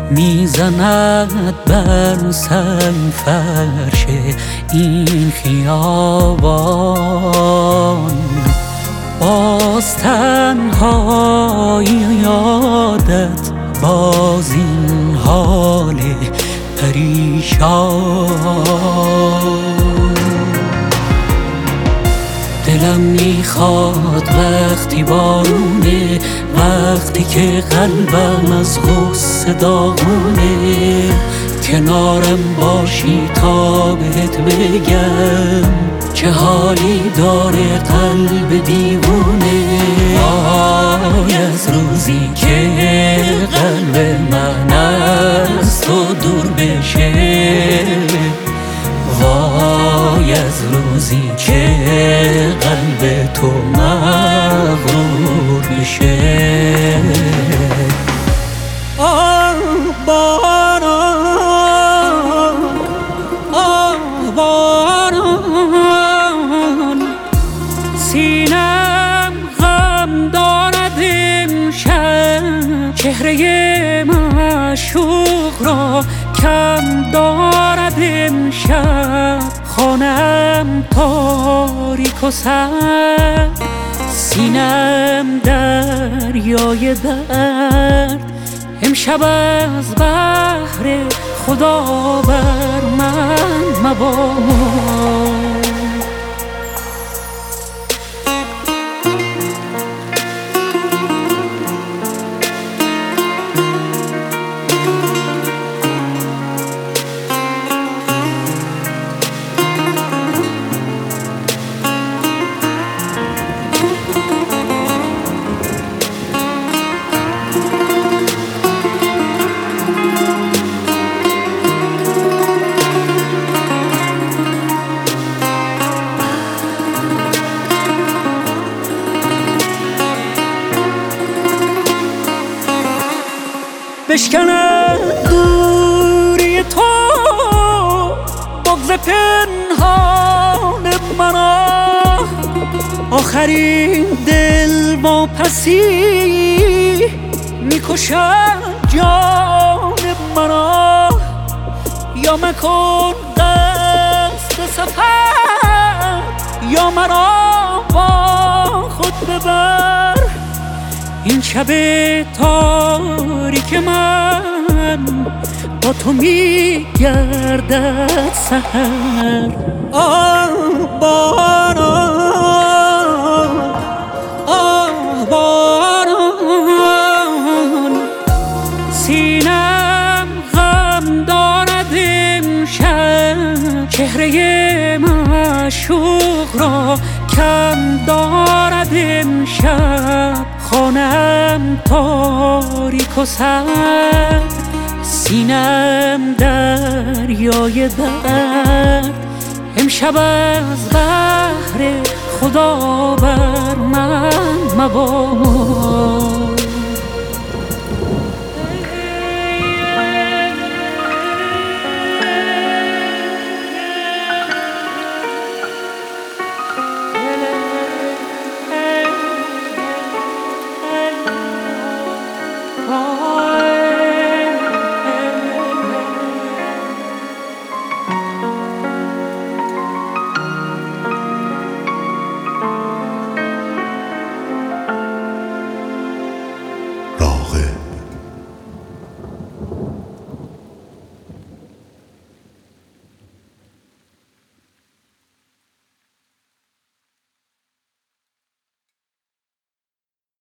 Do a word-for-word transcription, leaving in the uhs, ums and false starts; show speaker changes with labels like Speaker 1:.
Speaker 1: میزند بر سنگ فرش این خیابان. باز تنهایی یادت باز این حال پریشان. دلم میخواد وقتی بارونه، وقتی که قلبم از غصه داغونه، کنارم باشی تا بهت بگم چه حالی داره قلب دیوونه. وای از روزی که قلب من از تو دور بشه، وای از روزی که قلب تو مغرور بشه. آه باران، آه باران، سینم غم دارد امشب، چهره معشوق را کم دارد امشب. خانم تاریک و سرد، سینم دریای درد. امشب از بحر خدا بر من مباد. بشکنه دوری تو بغض پنهان مرا، آخرین دل واپسی میکشد جان مرا. یا مکن قصد سفر، یا مرا با خود ببر. این شب تاریک من با تو میگردد سحر. آه باران، آه باران، سینم غم دارد امشب، چهره معشوق را کم دارد امشب. خانم تاریک و سرد، سینم دریای درد. امشب از بحر خدا بر من مباد.